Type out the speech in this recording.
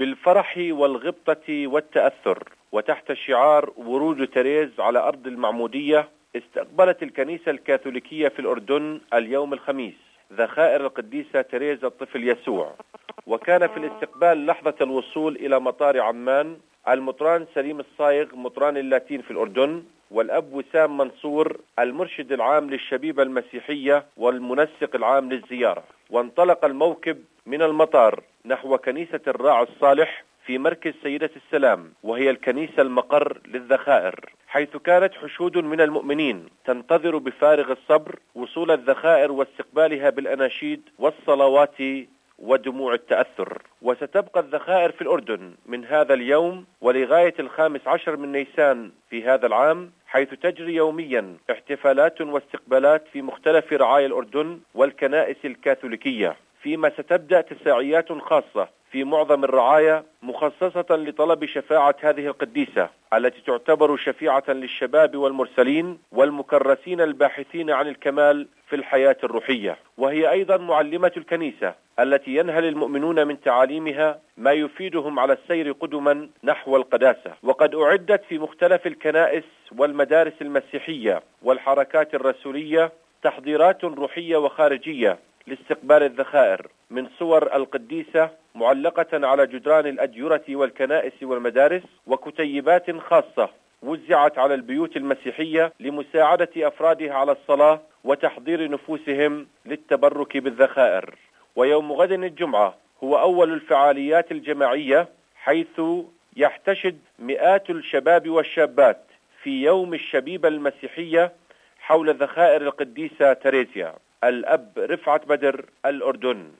بالفرح والغبطة والتأثر، وتحت شعار ورود تريز على أرض المعمودية، استقبلت الكنيسة الكاثوليكية في الأردن اليوم الخميس ذخائر القديسة تريز الطفل يسوع. وكان في الاستقبال لحظة الوصول إلى مطار عمان المطران سليم الصايغ مطران اللاتين في الأردن، والأب وسام منصور المرشد العام للشبيبة المسيحية والمنسق العام للزيارة. وانطلق الموكب من المطار نحو كنيسة الراعي الصالح في مركز سيدة السلام، وهي الكنيسة المقر للذخائر، حيث كانت حشود من المؤمنين تنتظر بفارغ الصبر وصول الذخائر واستقبالها بالأناشيد والصلوات ودموع التأثر. وستبقى الذخائر في الأردن من هذا اليوم ولغاية 15 من نيسان في هذا العام، حيث تجري يوميا احتفالات واستقبالات في مختلف رعايا الأردن والكنائس الكاثوليكية، فيما ستبدأ تساعيات خاصة في معظم الرعايا مخصصة لطلب شفاعة هذه القديسة التي تعتبر شفيعة للشباب والمرسلين والمكرسين الباحثين عن الكمال في الحياة الروحية. وهي أيضا معلمة الكنيسة التي ينهل المؤمنون من تعاليمها ما يفيدهم على السير قدما نحو القداسة. وقد أعدت في مختلف الكنائس والمدارس المسيحية والحركات الرسولية تحضيرات روحية وخارجية لاستقبال الذخائر، من صور القديسة معلقة على جدران الأديرة والكنائس والمدارس، وكتيبات خاصة وزعت على البيوت المسيحية لمساعدة أفرادها على الصلاة وتحضير نفوسهم للتبرك بالذخائر. ويوم غد الجمعة هو أول الفعاليات الجماعية، حيث يحتشد مئات الشباب والشابات في يوم الشبيبة المسيحية حول ذخائر القديسة تريزيا. الأب رفعت بدر، الأردن.